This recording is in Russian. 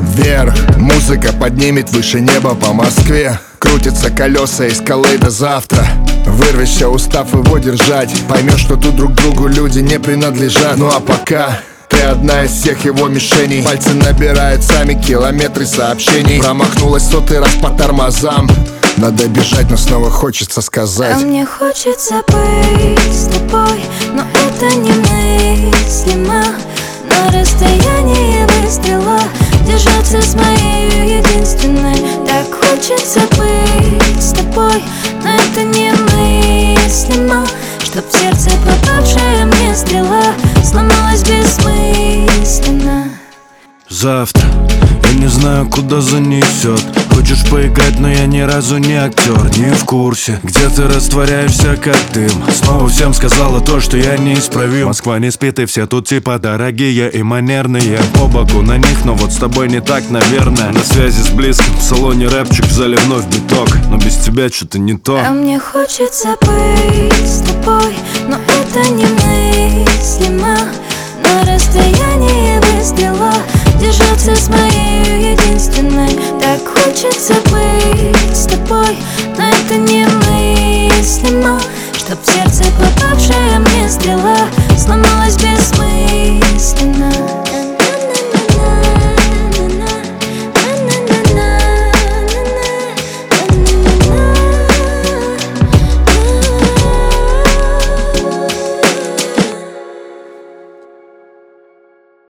вверх. Музыка поднимет выше неба по Москве. Крутятся колеса из скалы до завтра. Вырвешься, устав его держать. Поймешь, что тут друг другу люди не принадлежат. Ну а пока ты одна из всех его мишеней. Пальцы набирают сами километры сообщений. Промахнулась 100-й раз по тормозам. Надо бежать, но снова хочется сказать: а мне хочется быть с тобой, но это немыслимо. На расстоянии выстрела держаться с моей единственной. Так хочется быть с тобой, но это немыслимо. Чтоб в сердце попавшая мне стрела сломалась бессмысленно. Завтра я не знаю, куда занесет. Хочешь поиграть, но я ни разу не актер. Не в курсе, где ты растворяешься как дым. Снова всем сказала то, что я неисправим. Москва не спит, и все тут типа дорогие и манерные. По боку на них, но вот с тобой не так, наверное. На связи с близким, в салоне рэпчик, в зале вновь биток. Но без тебя что-то не то. А мне хочется быть с тобой, но это немыслимо. На расстоянии выстрела